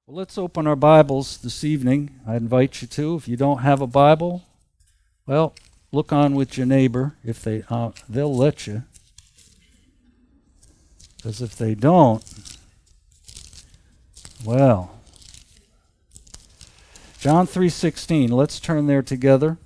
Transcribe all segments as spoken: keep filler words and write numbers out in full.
Well, let's open our Bibles this evening. I invite you to. If you don't have a Bible, well, look on with your neighbor. If they, uh, they'll let you. Because if they don't, well, John three sixteen. Let's turn there together.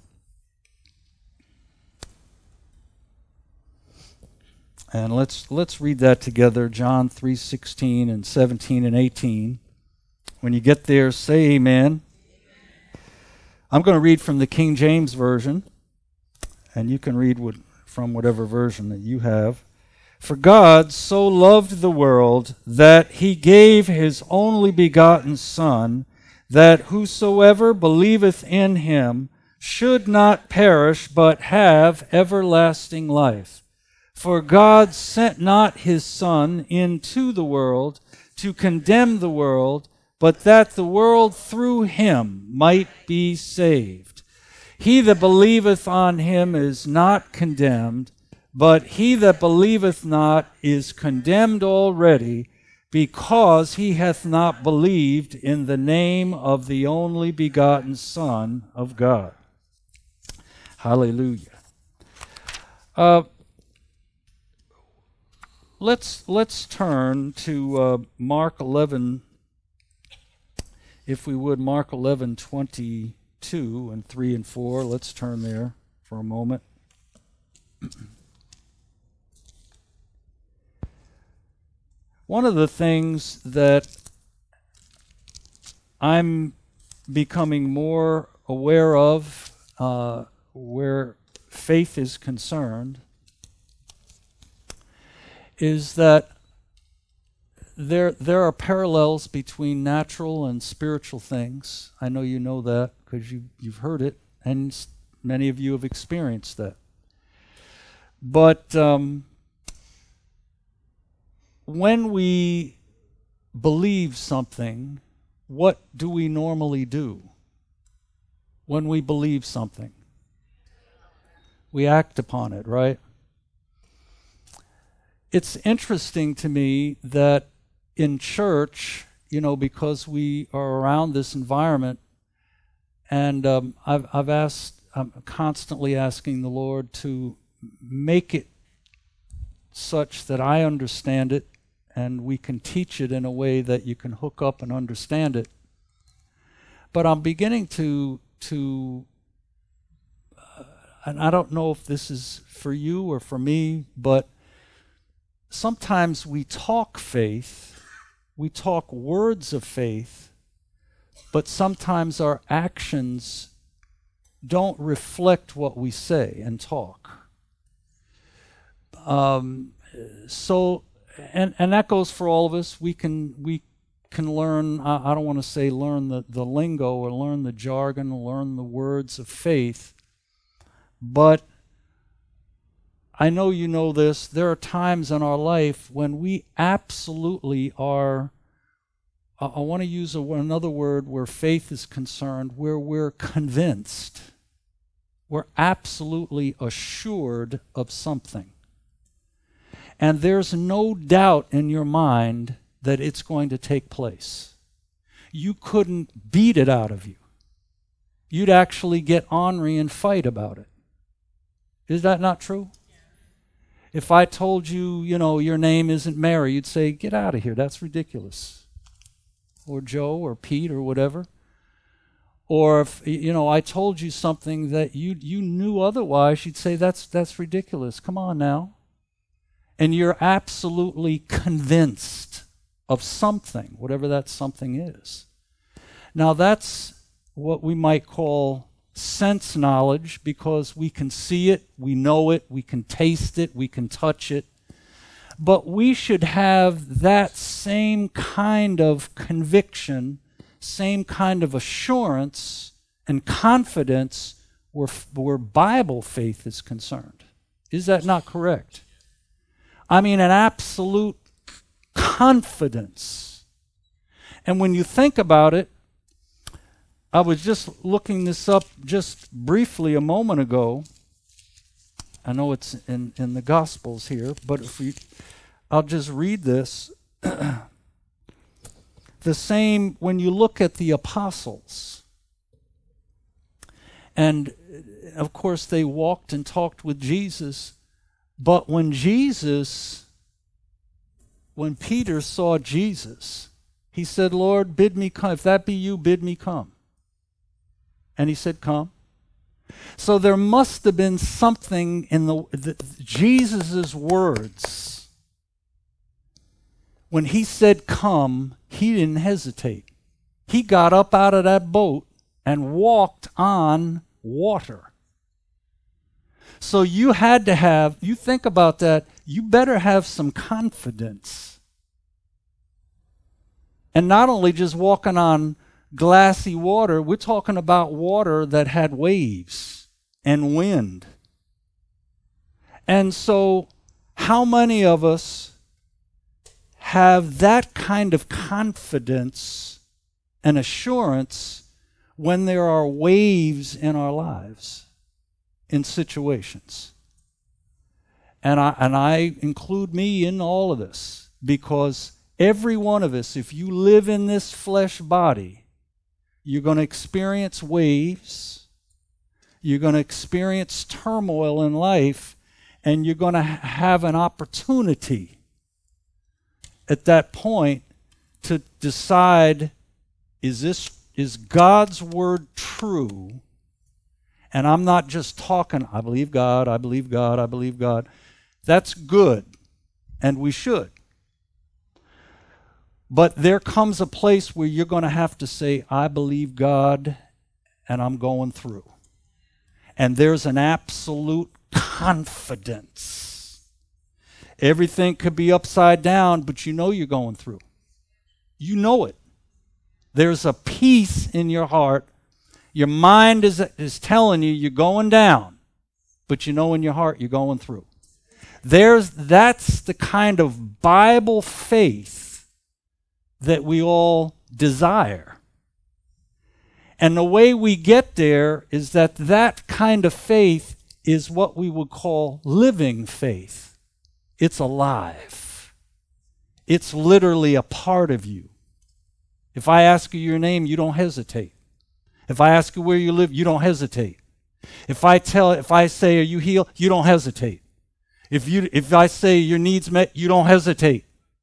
And let's let's read that together. John three sixteen and seventeen and eighteen. When you get there, say amen. I'm going to read from the King James Version, and you can read what, from whatever version that you have. For God so loved the world that he gave his only begotten Son, that whosoever believeth in him should not perish, but have everlasting life. For God sent not his Son into the world to condemn the world, but that the world through him might be saved. He that believeth on him is not condemned, but he that believeth not is condemned already, because he hath not believed in the name of the only begotten Son of God. Hallelujah. Uh, let's let's turn to uh, Mark eleven. If we would, Mark eleven twenty-two and three and four. Let's turn there for a moment. One of the things that I'm becoming more aware of uh, where faith is concerned is that There there are parallels between natural and spiritual things. I know you know that because you, you've heard it, and many of you have experienced that. But um, when we believe something, what do we normally do? When we believe something, we act upon it, right? It's interesting to me that in church, you know, because we are around this environment, and um, I've, I've asked, I'm constantly asking the Lord to make it such that I understand it and we can teach it in a way that you can hook up and understand it. But I'm beginning to, to uh, and I don't know if this is for you or for me, but sometimes we talk faith, we talk words of faith, but sometimes our actions don't reflect what we say and talk. Um, so, and, and that goes for all of us. We can we can learn, I, I don't want to say learn the, the lingo or learn the jargon or learn the words of faith, but I know you know this, there are times in our life when we absolutely are, I, I want to use a, another word where faith is concerned, where we're convinced. We're absolutely assured of something. And there's no doubt in your mind that it's going to take place. You couldn't beat it out of you. You'd actually get ornery and fight about it. Is that not true? If I told you, you know, your name isn't Mary, you'd say, get out of here, that's ridiculous. Or Joe or Pete or whatever. Or if, you know, I told you something that you you knew otherwise, you'd say, that's that's ridiculous. Come on now. And you're absolutely convinced of something, whatever that something is. Now that's what we might call sense knowledge, because we can see it, we know it, we can taste it, we can touch it. But we should have that same kind of conviction, same kind of assurance and confidence where, where Bible faith is concerned. Is that not correct? I mean, an absolute confidence. And when you think about it, I was just looking this up just briefly a moment ago. I know it's in, in the Gospels here, but if we, I'll just read this. the same when you look at the apostles. And of course, they walked and talked with Jesus. But when Jesus, when Peter saw Jesus, he said, Lord, bid me come. If that be you, bid me come. And he said, come. So there must have been something in the, the Jesus' words. When he said come, he didn't hesitate. He got up out of that boat and walked on water. So you had to have, you think about that, you better have some confidence. And not only just walking on glassy water, we're talking about water that had waves and wind. And so how many of us have that kind of confidence and assurance when there are waves in our lives, in situations? And I, and I include me in all of this, because every one of us, if you live in this flesh body, you're going to experience waves, you're going to experience turmoil in life, and you're going to ha- have an opportunity at that point to decide, is this, is God's word true? And I'm not just talking, I believe God, I believe God, I believe God. That's good, and we should. But there comes a place where you're going to have to say, I believe God, and I'm going through. And there's an absolute confidence. Everything could be upside down, but you know you're going through. You know it. There's a peace in your heart. Your mind is, is telling you you're going down, but you know in your heart you're going through. There's, that's the kind of Bible faith that we all desire. And the way we get there is that that kind of faith is what we would call living faith. It's alive. It's literally a part of you. If I ask you your name, you don't hesitate. If I ask you where you live, you don't hesitate. If I tell, if I say, are you healed? You don't hesitate. If you, if I say your needs met, you don't hesitate.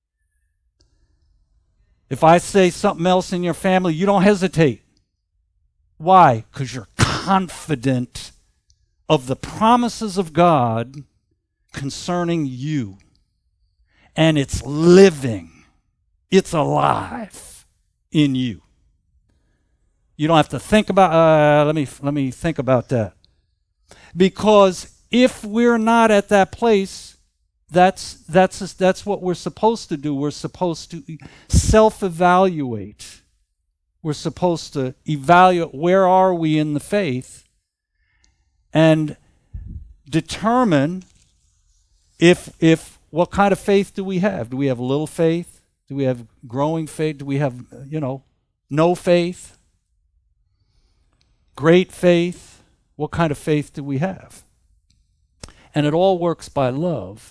If I say something else in your family, you don't hesitate. Why? Because you're confident of the promises of God concerning you. And it's living. It's alive in you. You don't have to think about, uh, let me, let me think about that. Because if we're not at that place, That's that's that's what we're supposed to do. We're supposed to self-evaluate. We're supposed to evaluate where are we in the faith and determine if if what kind of faith do we have? Do we have little faith? Do we have growing faith? Do we have, you know, no faith? Great faith? What kind of faith do we have? And it all works by love.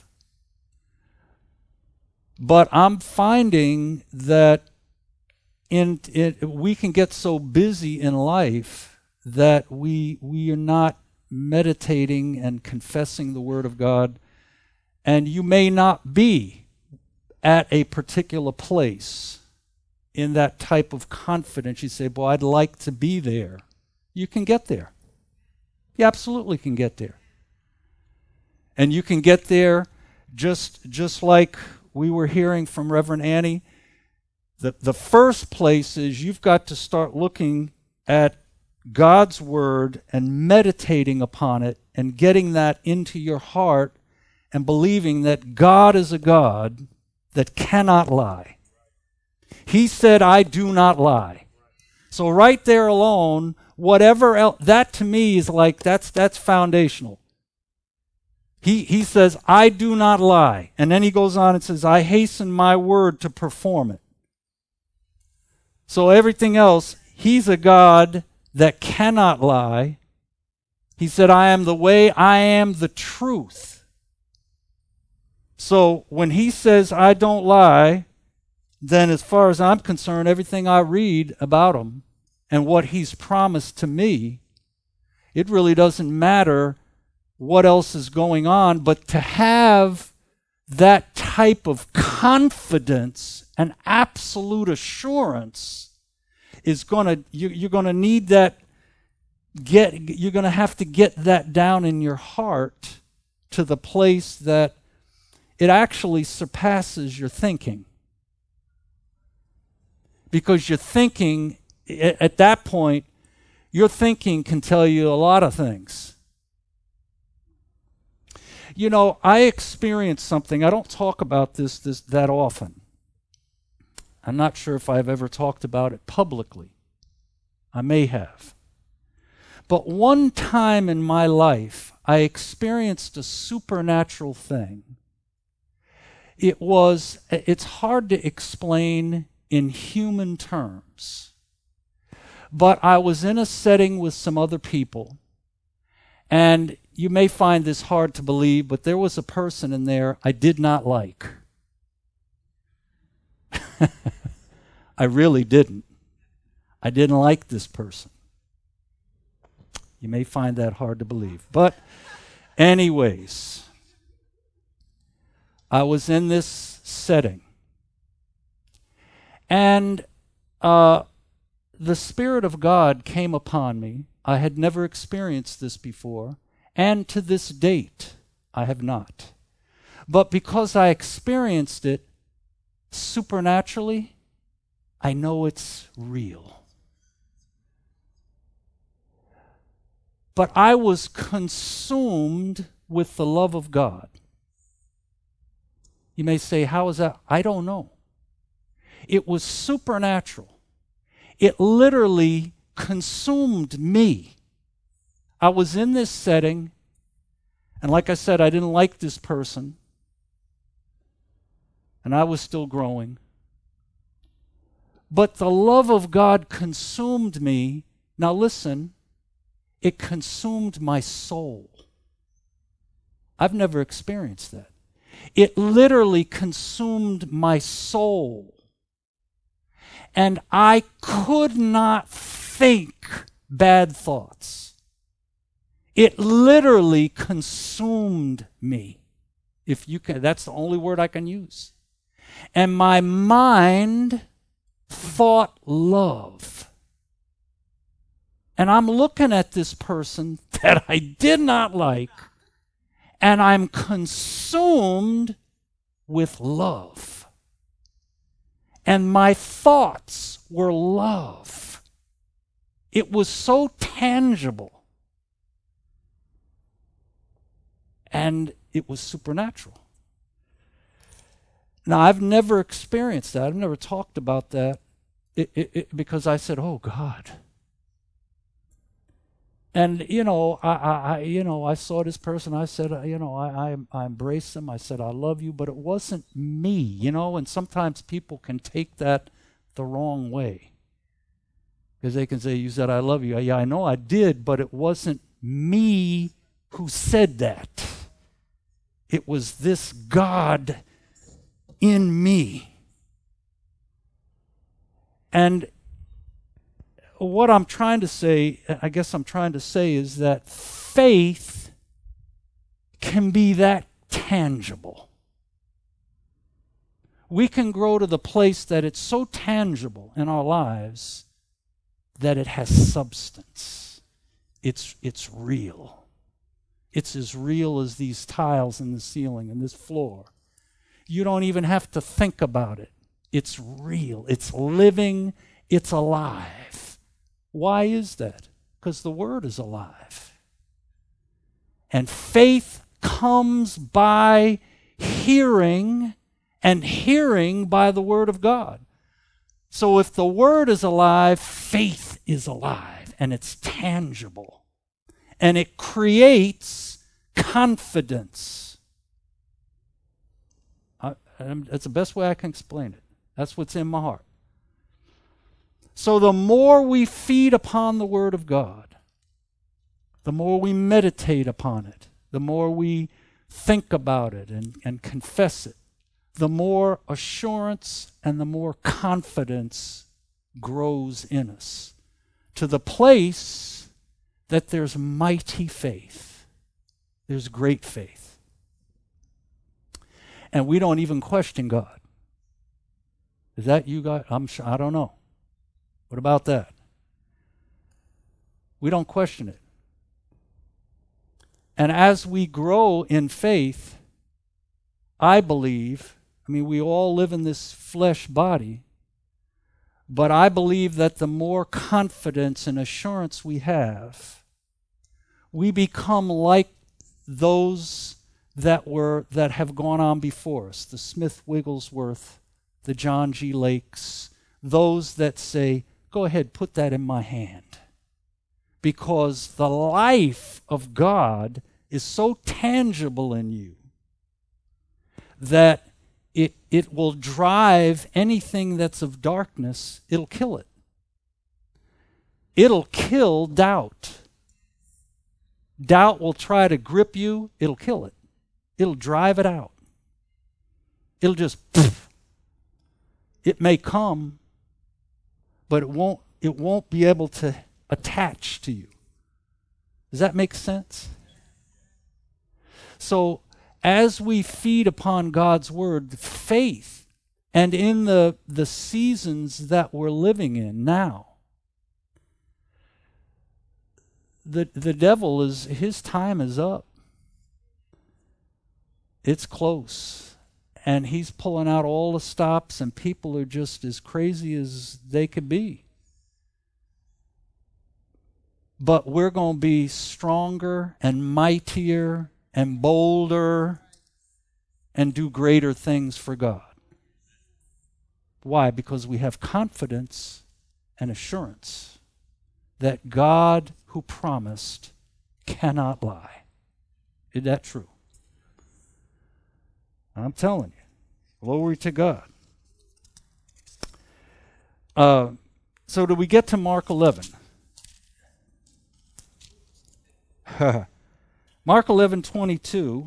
But I'm finding that in, in we can get so busy in life that we we are not meditating and confessing the Word of God, and you may not be at a particular place in that type of confidence. You say, boy, I'd like to be there. You can get there. You absolutely can get there. And you can get there just just like we were hearing from Reverend Annie. The, the first place is you've got to start looking at God's Word and meditating upon it and getting that into your heart and believing that God is a God that cannot lie. He said, I do not lie. So right there alone, whatever else, that to me is like, that's that's foundational. He, he says, I do not lie. And then he goes on and says, I hasten my word to perform it. So everything else, he's a God that cannot lie. He said, I am the way, I am the truth. So when he says, I don't lie, then as far as I'm concerned, everything I read about him and what he's promised to me, it really doesn't matter what else is going on, but to have that type of confidence and absolute assurance is going to, you, you're going to need that, get, you're going to have to get that down in your heart to the place that it actually surpasses your thinking. Because your thinking, at that point, your thinking can tell you a lot of things. You know, I experienced something. I don't talk about this, this that often. I'm not sure if I've ever talked about it publicly. I may have. But one time in my life, I experienced a supernatural thing. It was, it's hard to explain in human terms. But I was in a setting with some other people, and you may find this hard to believe, but there was a person in there I did not like. I really didn't. I didn't like this person. You may find that hard to believe. But anyways, I was in this setting. And uh, the Spirit of God came upon me. I had never experienced this before. And to this date, I have not. But because I experienced it supernaturally, I know it's real. But I was consumed with the love of God. You may say, how is that? I don't know. It was supernatural. It literally consumed me. I was in this setting, and like I said, I didn't like this person, and I was still growing. But the love of God consumed me. Now listen, it consumed my soul. I've never experienced that. It literally consumed my soul. And I could not think bad thoughts. It literally consumed me. If you can, that's the only word I can use. And my mind thought love. And I'm looking at this person that I did not like, and I'm consumed with love. And my thoughts were love. It was so tangible. And it was supernatural. Now, I've never experienced that. I've never talked about that it, it, it, because I said, oh, God. And, you know, I, I, you know, I saw this person. I said, uh, you know, I, I, I embraced them. I said, I love you. But it wasn't me, you know. And sometimes people can take that the wrong way. Because they can say, you said, I love you. Yeah, I know I did, but it wasn't me who said that. It was this God in me. And what I'm trying to say, I guess I'm trying to say, is that faith can be that tangible. We can grow to the place that it's so tangible in our lives that it has substance. It's, it's real. It's as real as these tiles in the ceiling and this floor. You don't even have to think about it. It's real. It's living. It's alive. Why is that? Because the Word is alive. And faith comes by hearing, and hearing by the Word of God. So if the Word is alive, faith is alive, and it's tangible. And it creates confidence. I, that's the best way I can explain it. That's what's in my heart. So the more we feed upon the Word of God, the more we meditate upon it, the more we think about it and, and confess it, the more assurance and the more confidence grows in us, to the place that there's mighty faith. There's great faith. And we don't even question God. Is that you guys? I'm sure, I don't know. What about that? We don't question it. And as we grow in faith, I believe, I mean, we all live in this flesh body, but I believe that the more confidence and assurance we have, we become like those that were that have gone on before us, the Smith Wigglesworth, the John G. Lakes, those that say, go ahead, put that in my hand. Because the life of God is so tangible in you that it, it will drive anything that's of darkness, it'll kill it. It'll kill doubt. Doubt will try to grip you, it'll kill it. It'll drive it out. It'll just, poof. It may come, but it won't, it won't be able to attach to you. Does that make sense? So as we feed upon God's word, faith, and in the, the seasons that we're living in now, the, the devil is, his time is up. It's close. And he's pulling out all the stops, and people are just as crazy as they could be. But we're going to be stronger and mightier and bolder and do greater things for God. Why? Because we have confidence and assurance that God who promised cannot lie. Is that true? I'm telling you. Glory to God. Uh, so do we get to Mark eleven? Mark eleven twenty-two.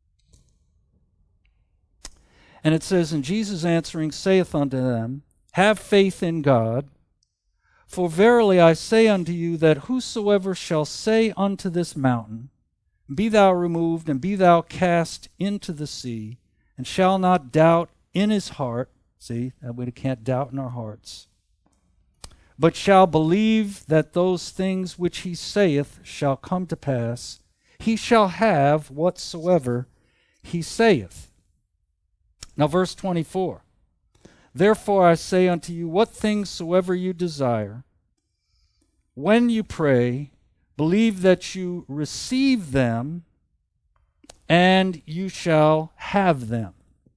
And it says, and Jesus answering saith unto them, have faith in God, for verily I say unto you that whosoever shall say unto this mountain, be thou removed, and be thou cast into the sea, and shall not doubt in his heart, see, that we can't doubt in our hearts, but shall believe that those things which he saith shall come to pass, he shall have whatsoever he saith. Now verse twenty-four, therefore I say unto you, what things soever you desire, when you pray, believe that you receive them, and you shall have them.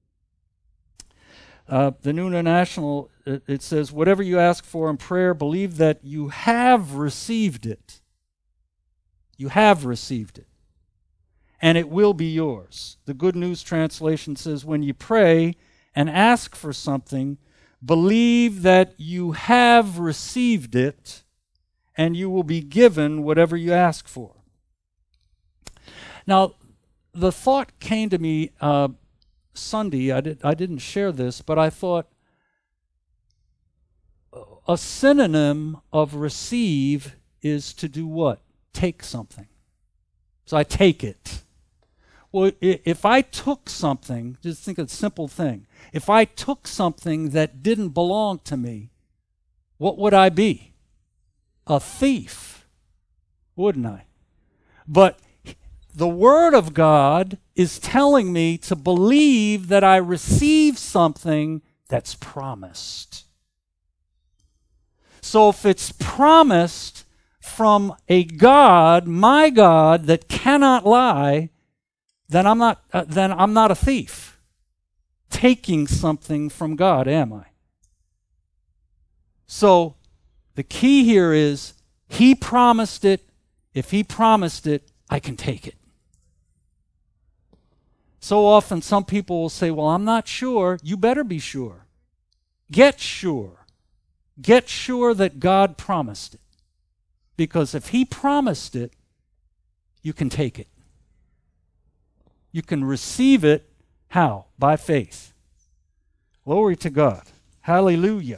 Uh, the New International, it, it says, whatever you ask for in prayer, believe that you have received it. You have received it. And it will be yours. The Good News Translation says, when you pray and ask for something, believe that you have received it, and you will be given whatever you ask for. Now, the thought came to me uh, Sunday. I, did, I didn't share this, but I thought a synonym of receive is to do what? Take something. So I take it. Well, if I took something, just think of a simple thing. If I took something that didn't belong to me, what would I be? A thief, wouldn't I? But the Word of God is telling me to believe that I receive something that's promised. So if it's promised from a God, my God, that cannot lie, then I'm not, uh, then I'm not a thief taking something from God, am I? So the key here is He promised it. If He promised it, I can take it. So often some people will say, well, I'm not sure. You better be sure. Get sure. Get sure that God promised it. Because if He promised it, you can take it. You can receive it. How? By faith. Glory to God. Hallelujah.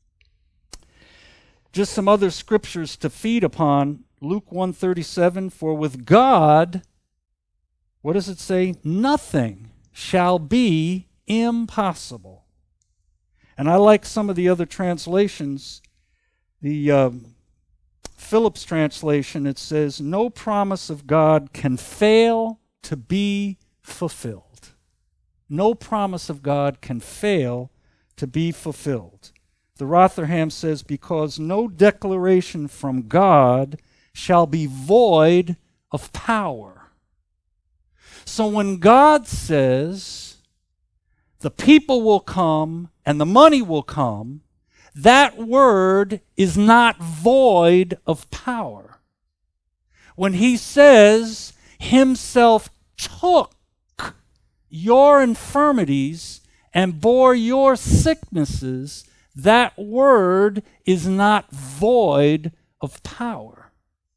Just some other scriptures to feed upon. Luke one thirty-seven, for with God, what does it say? Nothing shall be impossible. And I like some of the other translations. The um, Phillips translation, it says, no promise of God can fail to be fulfilled. No promise of God can fail to be fulfilled. The Rotherham says, because no declaration from God shall be void of power. So when God says the people will come and the money will come, that word is not void of power. When he says himself took your infirmities and bore your sicknesses, that word is not void of power.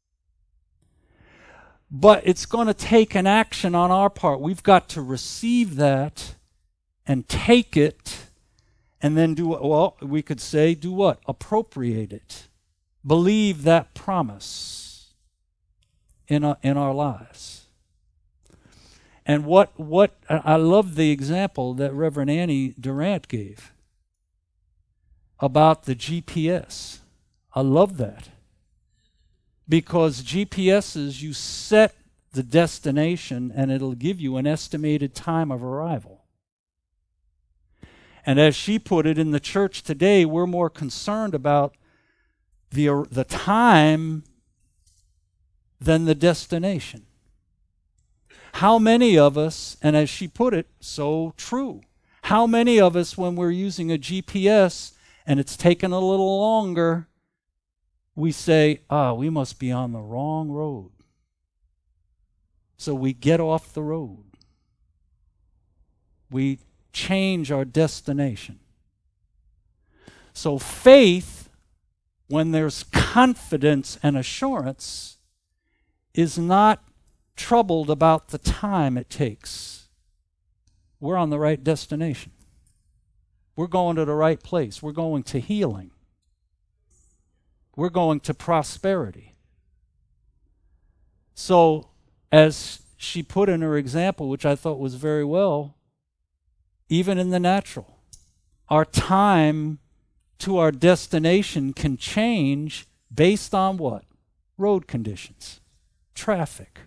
But it's going to take an action on our part. We've got to receive that and take it and then do what? Well, we could say do what? Appropriate it. Believe that promise in our, in our lives. And what, what I love the example that Reverend Annie Durant gave about the G P S. I love that. Because G P S's, you set the destination and it'll give you an estimated time of arrival. And as she put it, in the church today, we're more concerned about the, the time than the destination. How many of us, and as she put it, so true, how many of us, when we're using a G P S and it's taken a little longer, we say, ah, we must be on the wrong road. So we get off the road. We change our destination. So faith, when there's confidence and assurance, is not troubled about the time it takes. We're on the right destination. We're going to the right place. We're going to healing. We're going to prosperity. So, as she put in her example, which I thought was very well, even in the natural, our time to our destination can change based on what? Road conditions, traffic.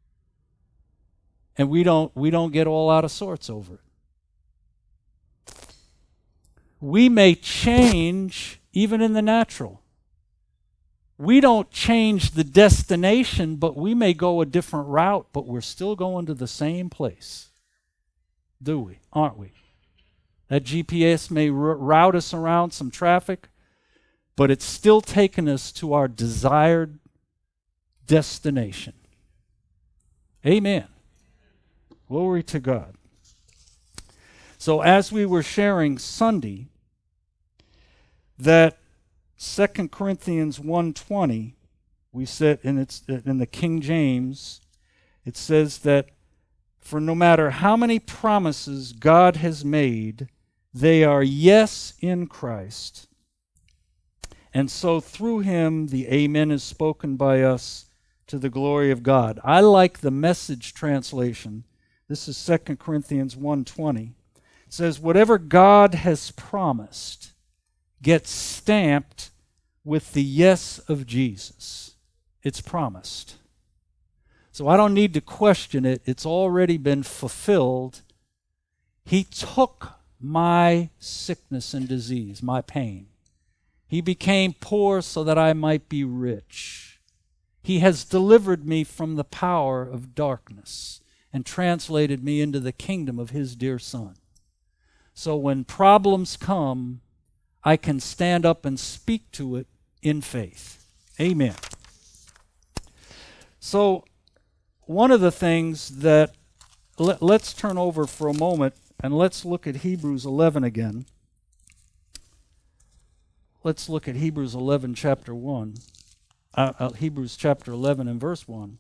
And we don't we don't get all out of sorts over it. We may change even in the natural. We don't change the destination, but we may go a different route, but we're still going to the same place. Do we? Aren't we? That G P S may r- route us around some traffic, but it's still taking us to our desired destination. Amen. Glory to God. So as we were sharing Sunday, that Second Corinthians one twenty, we said, and it's in the King James, it says that for no matter how many promises God has made, they are yes in Christ. And so through him, the amen is spoken by us to the glory of God. I like the Message translation. This is Second Corinthians one twenty. It says, whatever God has promised gets stamped with the yes of Jesus. It's promised. So I don't need to question it. It's already been fulfilled. He took my sickness and disease, my pain. He became poor so that I might be rich. He has delivered me from the power of darkness and translated me into the kingdom of his dear Son. So when problems come, I can stand up and speak to it in faith. Amen. So one of the things that, let, let's turn over for a moment and let's look at Hebrews eleven again. Let's look at Hebrews eleven, chapter one. Uh, uh, Hebrews chapter eleven and verse one.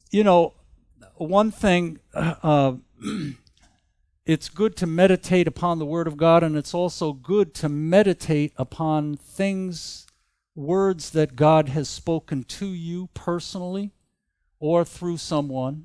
you know, one thing, uh, it's good to meditate upon the Word of God, and it's also good to meditate upon things, words that God has spoken to you personally or through someone.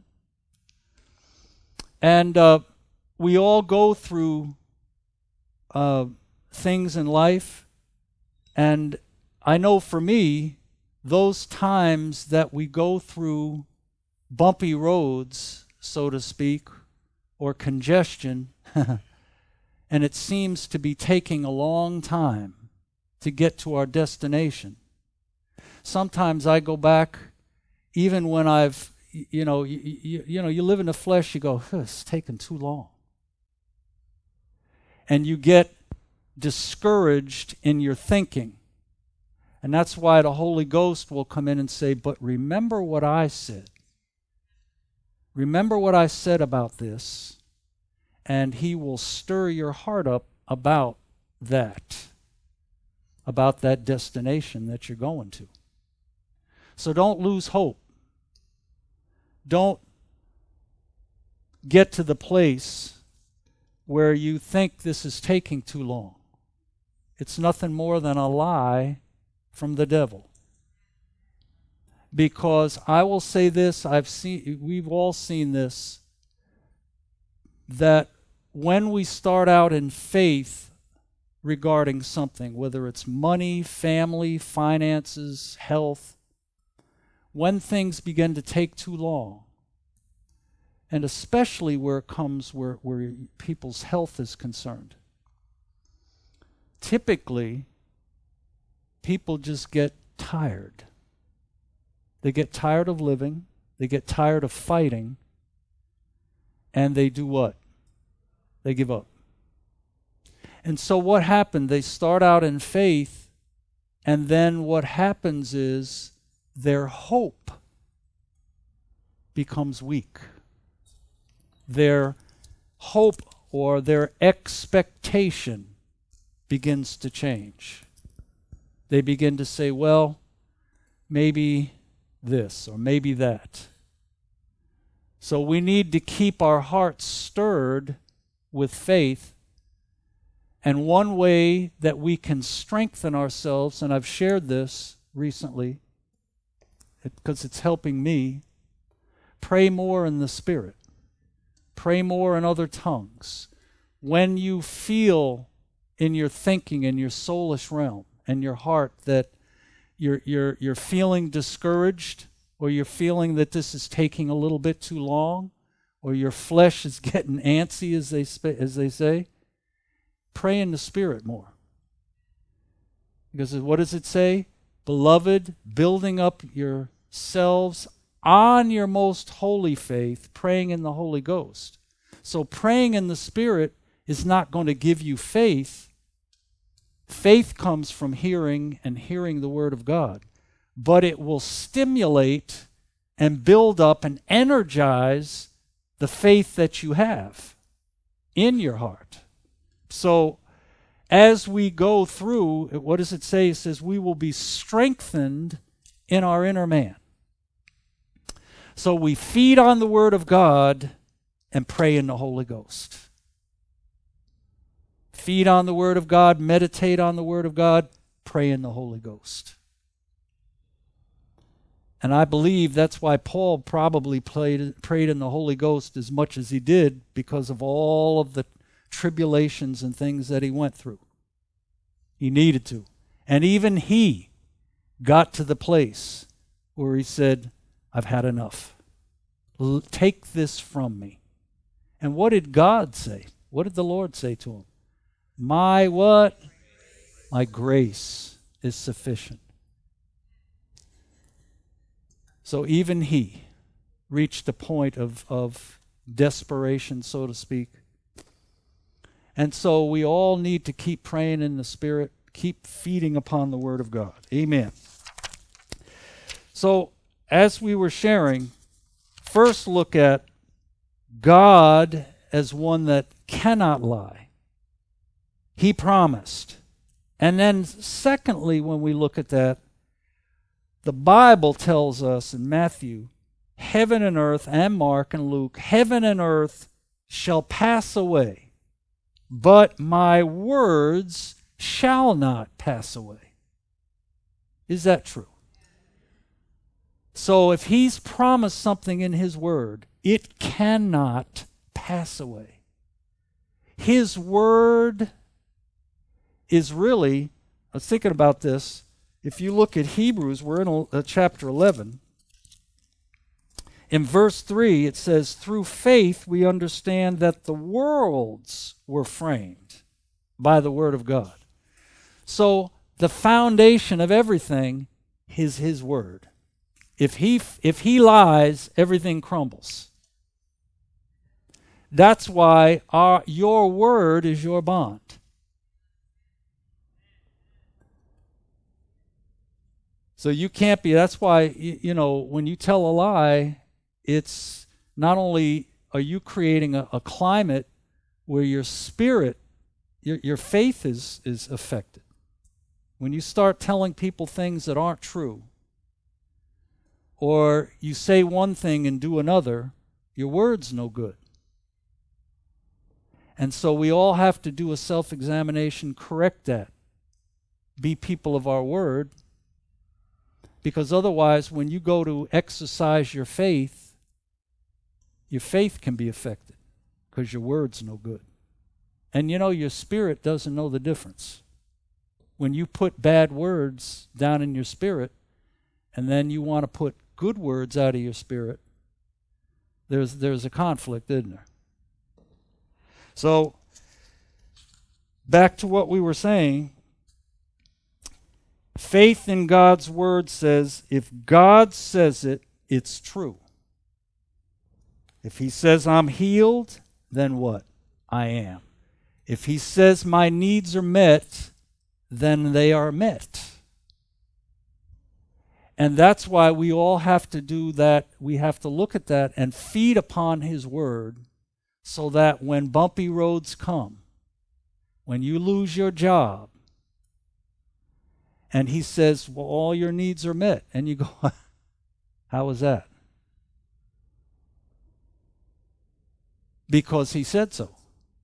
And uh, we all go through uh, things in life, and I know for me, those times that we go through bumpy roads, so to speak, or congestion, and it seems to be taking a long time to get to our destination. Sometimes I go back, even when I've, you know, you, you, you know, you live in the flesh, you go, it's taking too long. And you get discouraged in your thinking. And that's why the Holy Ghost will come in and say, but remember what I said. Remember what I said about this, and He will stir your heart up about that, about that destination that you're going to. So don't lose hope. Don't get to the place where you think this is taking too long. It's nothing more than a lie from the devil. Because I will say this, I've seen, we've all seen this, that when we start out in faith regarding something, whether it's money, family, finances, health, when things begin to take too long, and especially where it comes where, where people's health is concerned, typically people just get tired. They get tired of living, they get tired of fighting, and they do what? They give up. And so what happened? They start out in faith, and then what happens is their hope becomes weak. Their hope or their expectation begins to change. They begin to say, well, maybe this or maybe that. So we need to keep our hearts stirred with faith. And one way that we can strengthen ourselves, and I've shared this recently because it's helping me, pray more in the Spirit. Pray more in other tongues. When you feel in your thinking, in your soulish realm, and your heart that You're, you're, you're feeling discouraged, or you're feeling that this is taking a little bit too long, or your flesh is getting antsy, as they, sp- as they say, pray in the Spirit more. Because what does it say? Beloved, building up yourselves on your most holy faith, praying in the Holy Ghost. So praying in the Spirit is not going to give you faith. Faith comes from hearing and hearing the Word of God. But it will stimulate and build up and energize the faith that you have in your heart. So as we go through, what does it say? It says we will be strengthened in our inner man. So we feed on the Word of God and pray in the Holy Ghost. Feed on the Word of God, meditate on the Word of God, pray in the Holy Ghost. And I believe that's why Paul probably played, prayed in the Holy Ghost as much as he did, because of all of the tribulations and things that he went through. He needed to. And even he got to the place where he said, I've had enough. L- take this from me. And what did God say? What did the Lord say to him? My what? My grace is sufficient. So even he reached a point of, of desperation, so to speak. And so we all need to keep praying in the Spirit, keep feeding upon the Word of God. Amen. So as we were sharing, first look at God as one that cannot lie. He promised. And then secondly, when we look at that, the Bible tells us in Matthew heaven and earth, and Mark and Luke, heaven and earth shall pass away, but my words shall not pass away. Is that true? So if he's promised something in his word, it cannot pass away. His word is really, I was thinking about this, if you look at Hebrews, we're in uh, chapter eleven. In verse three, it says, through faith we understand that the worlds were framed by the word of God. So the foundation of everything is his word. If he, if he lies, everything crumbles. That's why our, your word is your bond. So you can't be, that's why, you, you know, when you tell a lie, it's not only are you creating a, a climate where your spirit, your, your faith is, is affected. When you start telling people things that aren't true, or you say one thing and do another, your word's no good. And so we all have to do a self-examination, correct that. Be people of our word. Because otherwise, when you go to exercise your faith, your faith can be affected because your word's no good. And you know, your spirit doesn't know the difference. When you put bad words down in your spirit, and then you want to put good words out of your spirit, there's, there's a conflict, isn't there? So, back to what we were saying. Faith in God's word says, if God says it, it's true. If he says I'm healed, then what? I am. If he says my needs are met, then they are met. And that's why we all have to do that. We have to look at that and feed upon his word so that when bumpy roads come, when you lose your job, and he says, well, all your needs are met. And you go, how is that? Because he said so.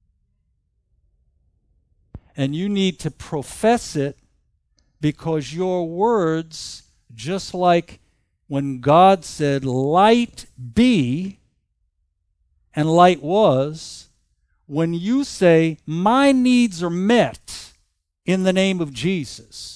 And you need to profess it because your words, just like when God said, light be, and light was, when you say, my needs are met in the name of Jesus,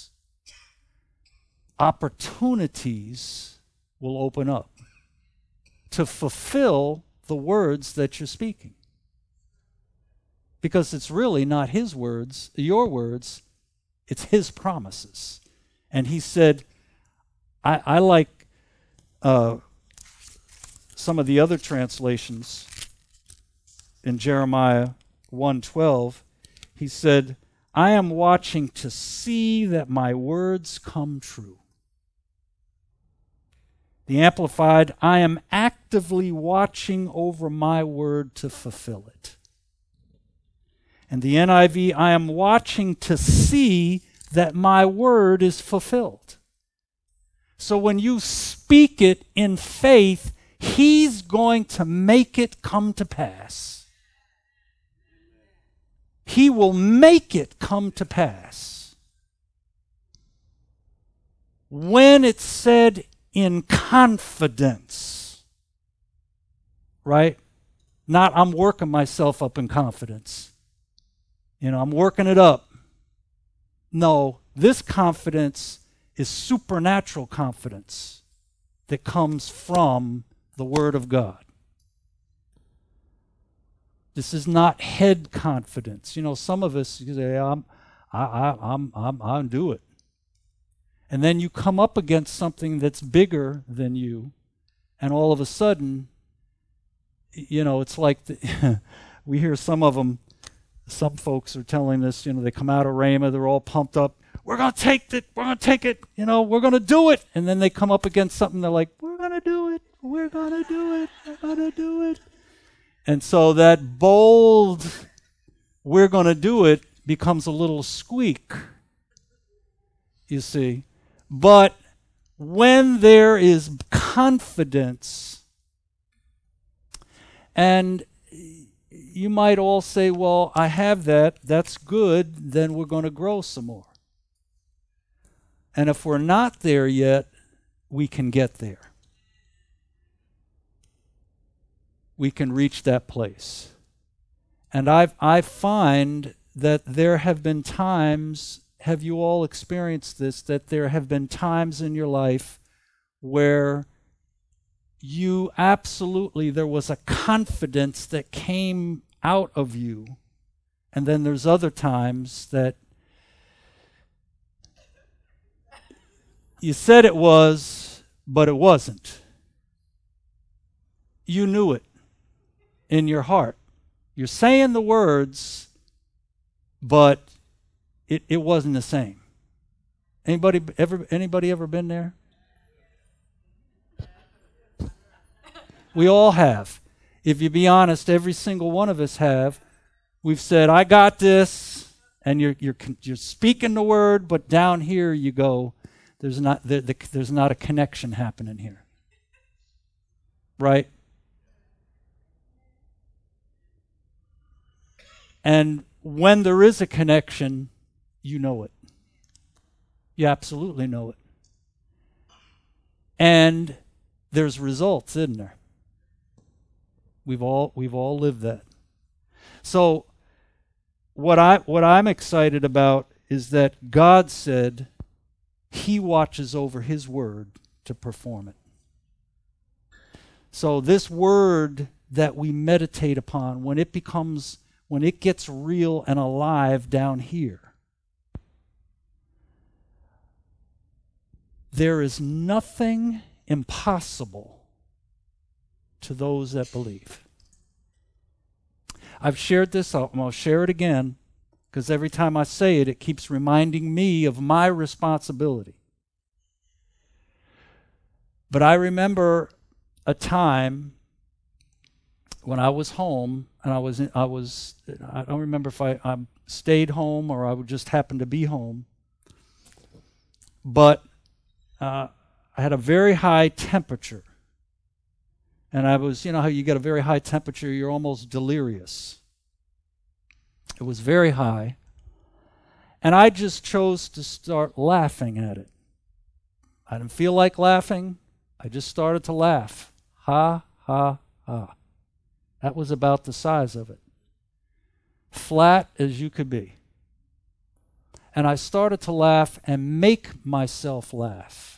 opportunities will open up to fulfill the words that you're speaking. Because it's really not his words, your words, it's his promises. And he said, I, I like uh, some of the other translations in Jeremiah one twelve. He said, I am watching to see that my words come true. The Amplified, I am actively watching over my word to fulfill it. And the N I V, I am watching to see that my word is fulfilled. So when you speak it in faith, he's going to make it come to pass. He will make it come to pass. When it's said in confidence, right? Not I'm working myself up in confidence. You know, I'm working it up. No, this confidence is supernatural confidence that comes from the Word of God. This is not head confidence. You know, some of us you say, I'm, I, I, I'm, I'm, I'll do it. And then you come up against something that's bigger than you, and all of a sudden, you know, it's like the we hear some of them, some folks are telling us, you know, they come out of Rhema, they're all pumped up. We're going to take it, we're going to take it, you know, we're going to do it. And then they come up against something, they're like, we're going to do it, we're going to do it, we're going to do it. And so that bold, we're going to do it, becomes a little squeak, you see. But when there is confidence And you might all say, well, I have that. That's good. Then we're going to grow some more. And if we're not there yet, we can get there. We can reach that place. And I've, I find that there have been times, have you all experienced this, that there have been times in your life where you absolutely, there was a confidence that came out of you. And then there's other times that you said it was, but it wasn't. You knew it in your heart. You're saying the words, but it, it wasn't the same. Anybody ever anybody ever been there? We all have. If you be honest, every single one of us have. We've said, I got this, and you're you're you're speaking the word, but down here you go, there's not the, the, there's not a connection happening here. Right? And when there is a connection, you know it. You absolutely know it. And there's results, isn't there? We've all we've all lived that. So what I what I'm excited about is that God said He watches over His word to perform it. So this word that we meditate upon, when it becomes when it gets real and alive down here, there is nothing impossible to those that believe. I've shared this, I'm going to share it again, because every time I say it, it keeps reminding me of my responsibility. But I remember a time when I was home, and I was, in, I was, I don't remember if I, I stayed home or I would just happen to be home, but uh, I had a very high temperature. And I was, you know how you get a very high temperature, you're almost delirious. It was very high. And I just chose to start laughing at it. I didn't feel like laughing. I just started to laugh. Ha, ha, ha. That was about the size of it. Flat as you could be. And I started to laugh and make myself laugh.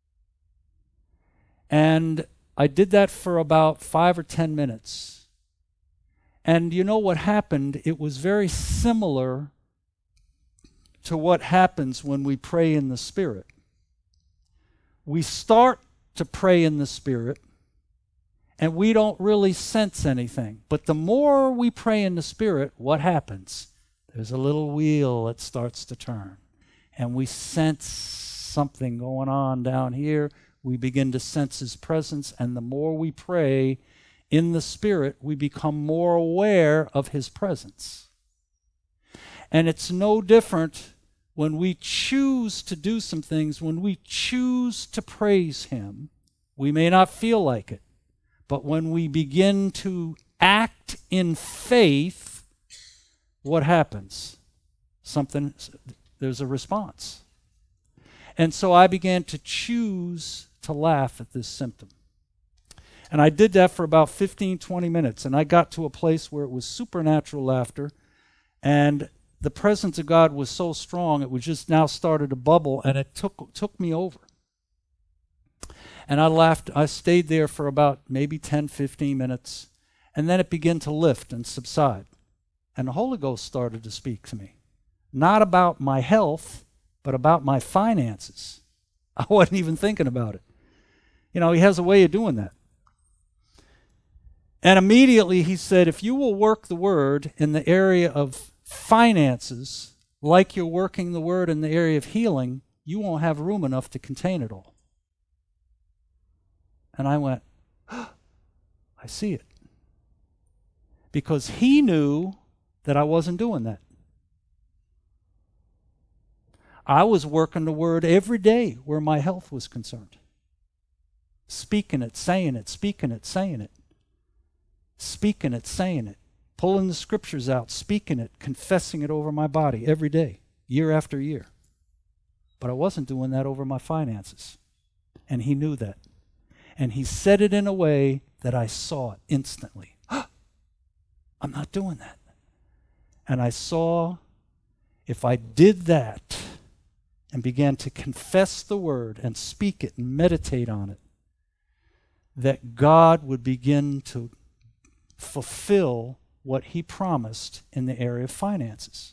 And I did that for about five or ten minutes. And you know what happened? It was very similar to what happens when we pray in the Spirit. We start to pray in the Spirit, and we don't really sense anything. But the more we pray in the Spirit, what happens? There's a little wheel that starts to turn, and we sense something going on down here. We begin to sense His presence, and the more we pray in the Spirit, we become more aware of His presence. And it's no different when we choose to do some things, when we choose to praise Him. We may not feel like it, but when we begin to act in faith, what happens? Something, there's a response. And so I began to choose to laugh at this symptom. And I did that for about fifteen, twenty minutes, and I got to a place where it was supernatural laughter, and the presence of God was so strong, it was just now started to bubble, and it took took me over. And I laughed, I stayed there for about maybe ten, fifteen minutes, and then it began to lift and subside. And the Holy Ghost started to speak to me. Not about my health, but about my finances. I wasn't even thinking about it. You know, He has a way of doing that. And immediately He said, if you will work the word in the area of finances, like you're working the word in the area of healing, you won't have room enough to contain it all. And I went, oh, I see it. Because He knew that I wasn't doing that. I was working the word every day where my health was concerned. Speaking it, saying it, speaking it, saying it. speaking it, saying it, pulling the scriptures out, speaking it, confessing it over my body every day, year after year. But I wasn't doing that over my finances. And he knew that. And he said it in a way that I saw it instantly. I'm not doing that. And I saw if I did that and began to confess the word and speak it and meditate on it, that God would begin to fulfill what he promised in the area of finances.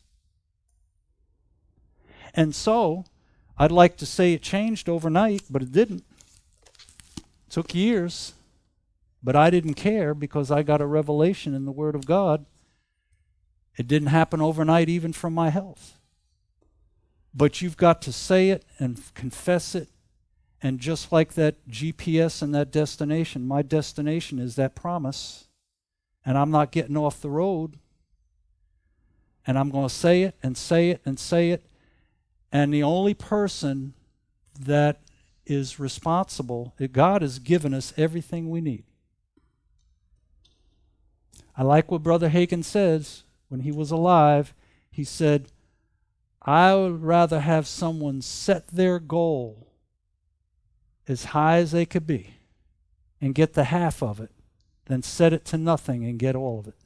And so, I'd like to say it changed overnight, but it didn't. It took years, but I didn't care because I got a revelation in the Word of God. It didn't happen overnight even from my health. But you've got to say it and confess it. And just like that G P S and that destination, my destination is that promise. And I'm not getting off the road. And I'm going to say it and say it and say it. And the only person that is responsible, God has given us everything we need. I like what Brother Hagin says. When he was alive, he said, I would rather have someone set their goal as high as they could be and get the half of it than set it to nothing and get all of it.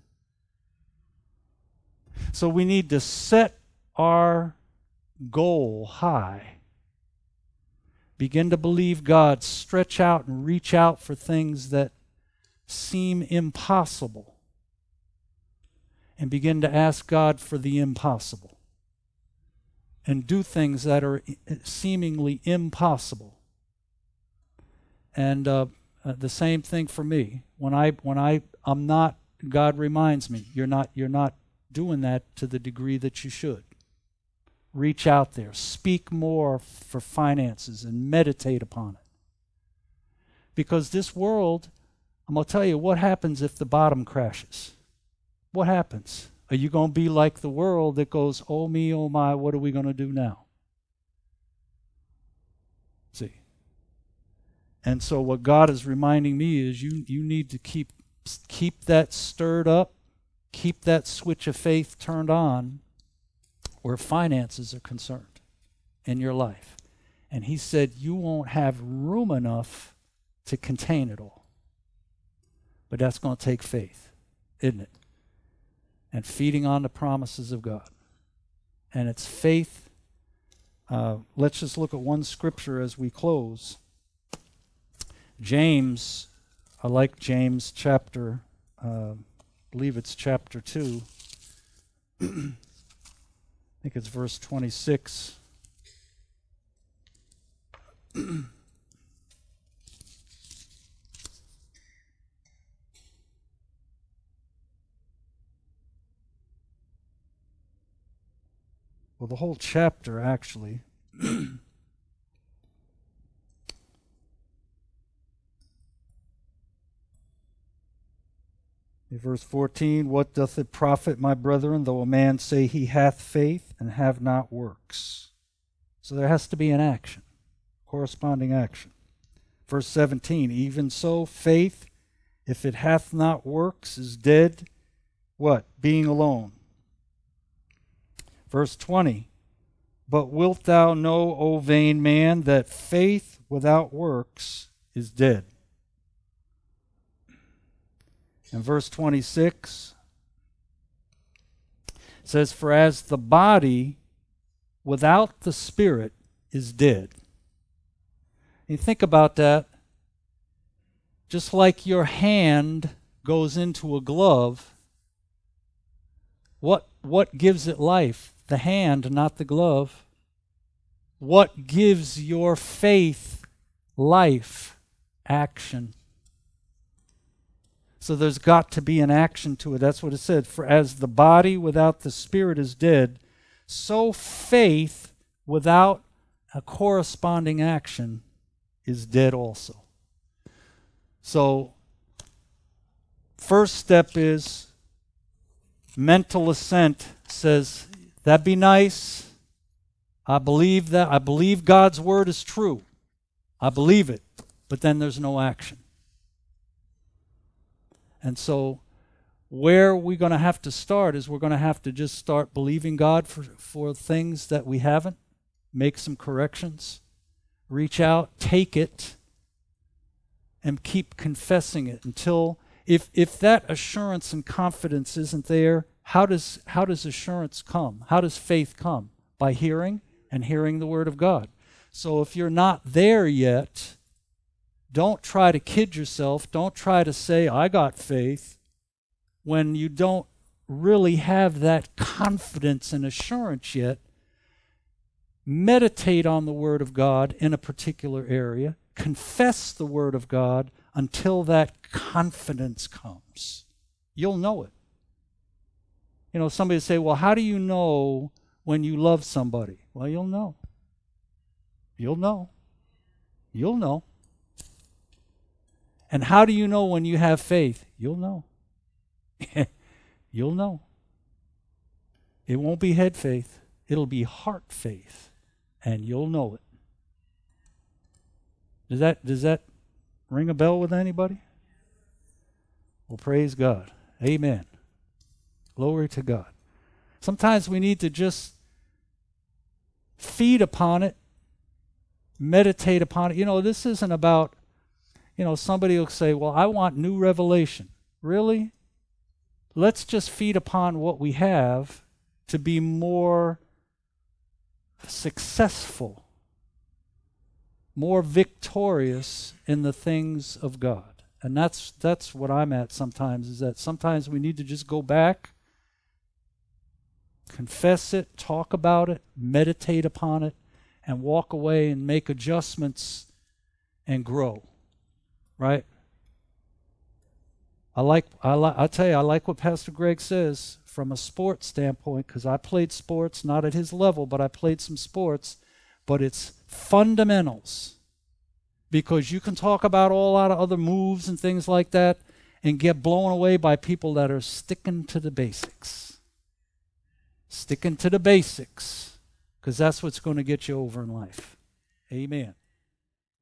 So we need to set our goal high. Begin to believe God. Stretch out and reach out for things that seem impossible. And begin to ask God for the impossible. And do things that are seemingly impossible. And uh, uh, the same thing for me. When I when I I'm not, God reminds me, you're not you're not doing that to the degree that you should. Reach out there. Speak more for finances and meditate upon it. Because this world, I'm going to tell you what happens if the bottom crashes. What happens? Are you going to be like the world that goes, oh me, oh my, what are we going to do now? See? And so what God is reminding me is you, you need to keep, keep that stirred up, keep that switch of faith turned on where finances are concerned in your life. And he said you won't have room enough to contain it all. But that's going to take faith, isn't it? And feeding on the promises of God. And it's faith. Uh, let's just look at one scripture as we close. James, I like James chapter, uh, I believe it's chapter two. I think it's verse twenty-six. Well, the whole chapter, actually. In verse fourteen, what doth it profit, my brethren, though a man say he hath faith and have not works? So there has to be an action, corresponding action. Verse seventeen, even so, faith, if it hath not works, is dead, what? Being alone. Verse twenty, but wilt thou know, O vain man, that faith without works is dead? And verse twenty-six says, for as the body without the spirit is dead. You think about that. Just like your hand goes into a glove, what, what gives it life? The hand, not the glove. What gives your faith life? Action. So there's got to be an action to it. That's what it said. For as the body without the spirit is dead, so faith without a corresponding action is dead also. So first step is mental assent. Says, that'd be nice. I believe that. I believe God's word is true. I believe it. But then there's no action. And so where we're going to have to start is we're going to have to just start believing God for, for things that we haven't, make some corrections, reach out, take it, and keep confessing it until, if if that assurance and confidence isn't there, how does how does assurance come? How does faith come? By hearing, and hearing the Word of God. So if you're not there yet, don't try to kid yourself. Don't try to say, I got faith, when you don't really have that confidence and assurance yet. Meditate on the Word of God in a particular area. Confess the Word of God until that confidence comes. You'll know it. You know, somebody will say, well, how do you know when you love somebody? Well, you'll know. You'll know. You'll know. And how do you know when you have faith? You'll know. You'll know. It won't be head faith. It'll be heart faith. And you'll know it. Does that, does that ring a bell with anybody? Well, praise God. Amen. Glory to God. Sometimes we need to just feed upon it, meditate upon it. You know, this isn't about, you know, somebody will say, well, I want new revelation. Really? Let's just feed upon what we have to be more successful, more victorious in the things of God. And that's that's what I'm at sometimes, is that sometimes we need to just go back, confess it, talk about it, meditate upon it, and walk away and make adjustments and grow. Right? I like I like I tell you, I like what Pastor Greg says from a sports standpoint, because I played sports, not at his level, but I played some sports, but it's fundamentals. Because you can talk about all lot of other moves and things like that and get blown away by people that are sticking to the basics. Sticking to the basics, because that's what's going to get you over in life. Amen.